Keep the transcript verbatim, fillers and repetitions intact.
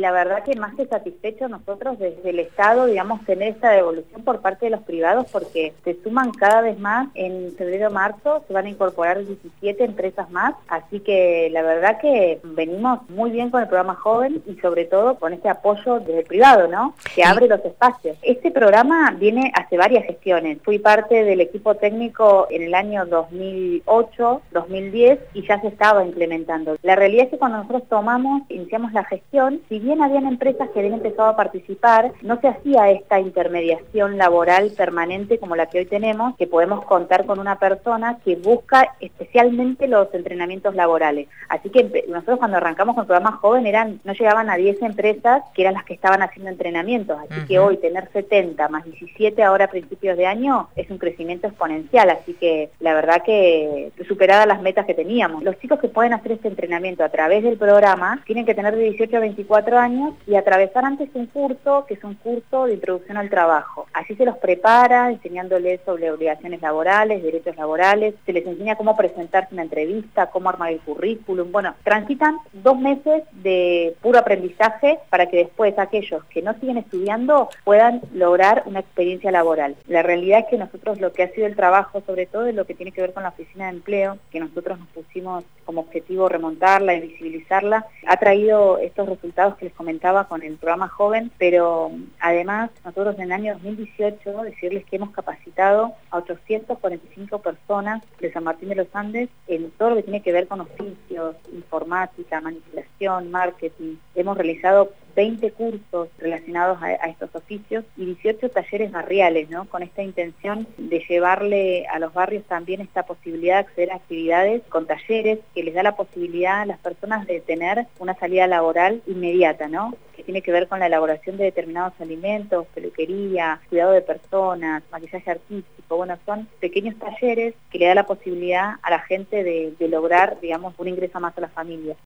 la verdad que más que satisfechos nosotros desde el Estado, digamos, tener esta devolución por parte de los privados, porque se suman cada vez más. En febrero-marzo se van a incorporar diecisiete empresas más, así que la verdad que venimos muy bien con el programa Joven y sobre todo con este apoyo desde el privado, ¿no? Que abre los espacios. Este programa viene hace varias gestiones. Fui parte del equipo técnico en el año dos mil ocho, dos mil diez y ya se estaba implementando. La realidad es que cuando nosotros tomamos, iniciamos la gestión, si bien habían empresas que habían empezado a participar, no se hacía esta intermediación laboral permanente como la que hoy tenemos, que podemos contar con una persona que busca especialmente los entrenamientos laborales. Así que nosotros cuando arrancamos con el programa Joven eran, no llegaban a diez empresas que eran las que estaban haciendo entrenamientos, así uh-huh. que hoy tener setenta más diecisiete ahora a principios de año es un crecimiento exponencial, así que la verdad que superadas las metas que teníamos. Los chicos que pueden hacer este entrenamiento a través del programa tienen que tener de dieciocho a veinticuatro años y atravesar antes un curso que es un curso de introducción al trabajo. Así se los prepara enseñándoles sobre obligaciones laborales, derechos laborales, se les enseña cómo presentarse en una entrevista, cómo armar el currículum. Bueno, transitan dos meses de puro aprendizaje para que después aquellos que no siguen estudiando puedan lograr una experiencia laboral. La realidad es que nosotros lo que ha sido el trabajo, sobre todo es lo que tiene que ver con la oficina de empleo, que nosotros nos pusimos como objetivo remontarla y visibilizarla, ha traído estos resultados que les comentaba con el programa Joven, pero además nosotros en el año dos mil dieciocho decirles que hemos capacitado a ochocientas cuarenta y cinco personas de San Martín de los Andes en todo lo que tiene que ver con oficios, informática, manipulación, marketing. Hemos realizado veinte cursos relacionados a, a estos oficios y dieciocho talleres barriales, ¿no? Con esta intención de llevarle a los barrios también esta posibilidad de acceder a actividades con talleres que les da la posibilidad a las personas de tener una salida laboral inmediata, ¿no? Que tiene que ver con la elaboración de determinados alimentos, peluquería, cuidado de personas, maquillaje artístico. Bueno, son pequeños talleres que le da la posibilidad a la gente de, de lograr, digamos, un ingreso más a la familia.